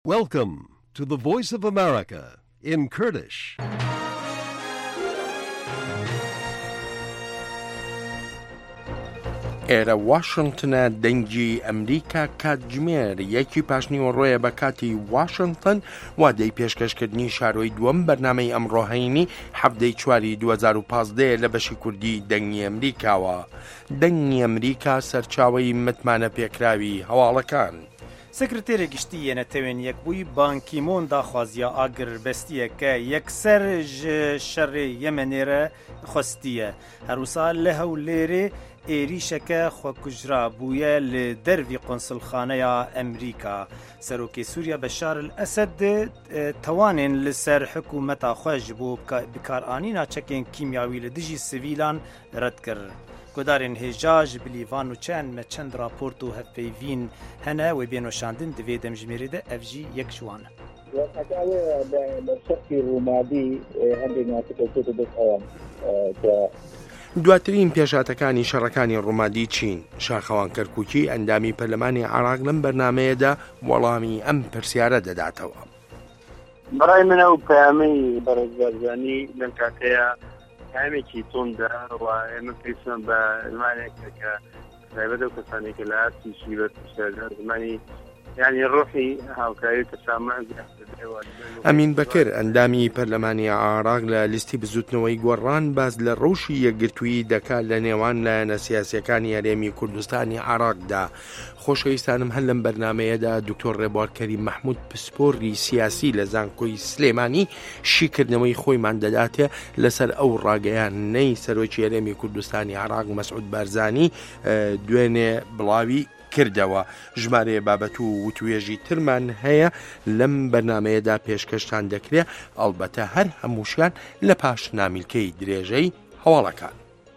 Welcome to the Voice of America in Kurdish. ئێرە واشنگتنە دەنگی ئەمریکا کاتژمێر یەکی پاشنیوەڕۆیە بە کاتی واشنگتن وادەی پێشکەشکردنی شارۆی دووەم بەرنامەی ئەمڕۆهەینی هەفتەی چواری 2015 لە بەشی کوردی دەنگی ئەمریکاوە. دەنگی ئەمریکا سەرچاوەی متمانە پێکراوی هەواڵەکان. سکرتێرە گشتی یەنەتەوێن یەکبووی بانکیمۆن داخوازیە ئاگربەستیە کە یەکسەر شەڕێ یەمەنێرە خستیە هەروسا لە هەولێرێ ئێریشەکە خۆکوژرا بوویە لە دەروی قۆنسڵخانەیە ئەمریکا. سەرۆکی سووریا بەشار ئەسەد تەوانێن لەسەر حکوومەتا خۆش بۆ بکارئانینا چەکێن کیمیاوی لە دژی سڤیلان ڕەت کرد. گۆدارên hêja ji bilîvan û çend me çend raport û hevpeyvîn hene wê bênoşandin divê demjimêrê de ev jî yek ji wan e. دواترین پێشاتەکانی شەڕەکانی ڕوومادی چین شاخەوان کەرکووکی ئەندامی پەرلەمانی عێراق لەم بەرنامەیەدا وەڵامی ئەم پرسیارە دەداتەوە. بەڕای منە و پەیامەی بەڕێزبەرزانی لەم کاتەیە پەیامێکی تۆندا و ئێمە پێویستمان بە زمانێکە کە تایبەتە و کەسانێکە لە ئاسیشی بەرپرسیاردا زمانی یعنی ڕۆحی هاوکاری کەسامە ئەمین بەکر ئەندامی پەرلەمانی عێراق لە لیستی بزوتنەوەی گۆڕان باز لە ڕەوشی یەکگرتووی دەکات لە نێوان لایەنە سیاسیەکانی هەرێمی کوردستانی عێراقدا. خۆشەویستانم هەر لەم بەرنامەیەدا دکتۆر ڕێبوارکەری مەحموود پسپۆڕی سیاسی لە زانکۆی سلێمانی شیکردنەوەی خۆیمان دەداتێ لەسەر ئەو ڕاگەیانەی سەرۆکی هەرێمی کوردستانی عێراق مەسعود بارزانی دوێنێ بڵاوی کردەوە. ژمارە بابەت و وتوێژی ترمان هەیە لەم بەرنامەیەدا پێشکەشتان دەکرێت ئەڵبەتە هەر هەمووشیان لە پاش نامیلکەی درێژەی هەواڵەکان.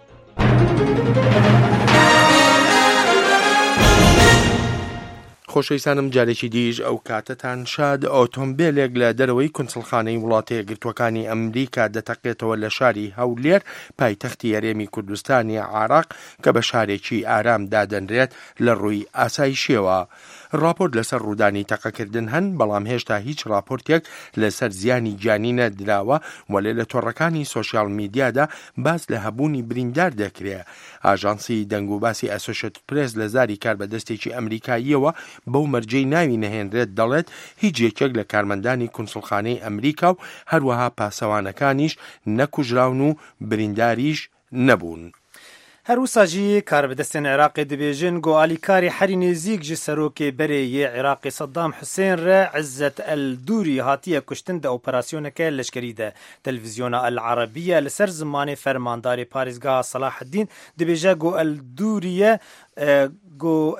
خۆشەویستانم جارێکی دیش ئەو کاتتان شاد. ئۆتۆمبیلێک لە دەرەوەی کونسڵخانەی وڵاتە یەکگرتووەکانی ئەمریکا دەتەقێتەوە لە شاری هەولێر پایتەختی هەرێمی کوردستانی عێراق کە بە شارێکی ئارام دادەنرێت لە ڕووی ئاسایشیەوە. راپۆرت لەسەر ڕوودانی تەقەکردن هەن بەڵام هێشتا هیچ راپۆرتێک لەسەر زیانی جانینە دراوە وەلێ لە تۆڕەکانی سۆشیال میدیادا باس لە هەبوونی بریندار دەکرێت. ئاژانسی دەنگ و باسی ئەسۆشیێتد پرێس لە زاری کاربەدەستێکی ئەمریکاییەوە بەو مەرجەی ناوی نەهێنرێت دەڵێت هیچ یەکێک لە کارمەندانی کونسڵخانەی ئەمریکا و هەروەها پاسەوانەکانیش نەکوژراون و برینداریش نەبوون. هەروساژی کاربەدەستێن عێراقی دەبێژن گۆعالیکاری حەری نێزیک ji serokê berê yê Iraqê Saddam Hussein re İzzet el-Dûrî hatiye kuştin de operasyoneke leşkerî de. Televizyona El-Arabiye li ser zimanê fermandarê Parêzgeha Salaheddîn dibêje got el-Dûrîye got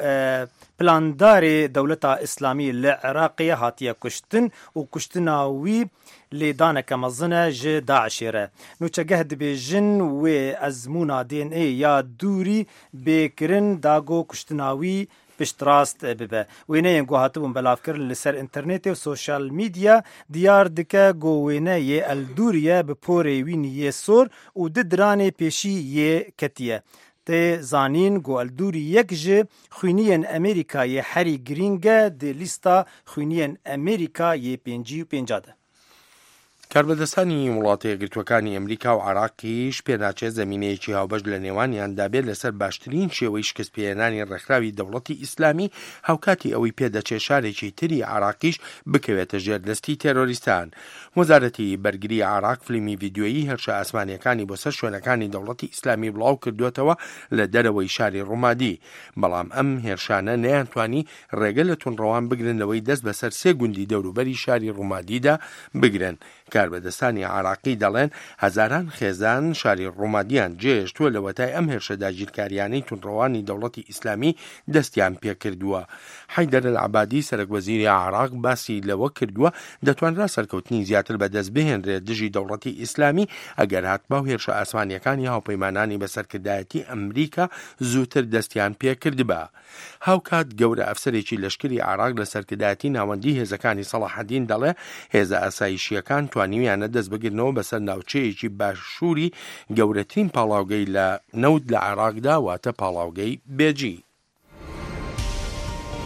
plandarê dewleta İslamî li Iraqê hatiye kuştin û kuştina wî lêdaneke mezin e ji Daişê re. Nûçegeh dibêjin wê ezmûna DNA ya Dûrî bêkirin da got kuştina wî piştrast bibe. Wêneyên got hatibûn belavkirin li ser internetê û sosyal medya diyar dike got wêne yê el-Dûrîye bi porê wî niyê sor û di diranê pêşî yê ketiye. Tê zanîn got el-Dûrî yek ji xwîniyên Amerîkayê herî girîng e di lîsta xwîniyên Amerîkayê pêncî û pênca de. کاربەدەستانی وڵاتە یەکگرتووەکانی ئەمریکا و عێراقیش پێناچێت زەمینەیەکی هاوبەش لە نێوانیاندا بێت لەسەر باشترین شێوەی شکستپێهێنانی ڕێکخراوی دەوڵەتی ئیسلامی هاوکاتی ئەوەی پێدەچێت شارێکی تری عێراقیش بکەوێتە ژێر دەستی تێرۆریستان. وەزارەتی بەرگری عێراق فیلمی ڤیدیۆیی هێرشە ئاسمانیەکانی بۆ سەر شوێنەکانی دەوڵەتی ئیسلامی بڵاو کردوێتەوە لە دەرەوەی شاری ڕوومادی. بەڵام ئەم هێرشانە نەیانتوانی ڕێگە لە تونڕەوان بگرنەوەی دەست بەسەر سێ گوندی دەوروبەری شاری ڕوومادیدا بگرن. کاربەدەستانی عێراقی دەڵێن هەزاران خێزان شاری ڕوومادیان جێهێشتووە لە وەتای ئەم هێرشەدا گیرکاریانەی تونڕەوانی دەوڵەتی ئیسلامی دەستیان پێکردووە. حەیدەر العەبادی سەرۆکوەزیری عێراق باسی لەوە کردووە دەتوانرا سەرکەوتنی زیاتر بەدەست بهێنرێت دژی دەوڵەتی ئیسلامی ئەگەر هاتبا و هێرشە ئاسمانیەکانی هاوپەیمانانی بەسەرکردایەتی ئەمریکا زووتر دەستیان پێکردبە. هاوکات گەورە ئەفسەرێکی لەشکری عێراق لە سەرکردایەتی ناوەندی هێزەکانی سەلاحەدین دەڵێ هێزە ئاسایشیەکان توانیویانە دەست بگرنەوە بەسەر ناوچەیەکی باشووری گەورەترین پاڵاوگەی لە نەوت لە عێراقدا واتە پاڵاوگەی بێجی.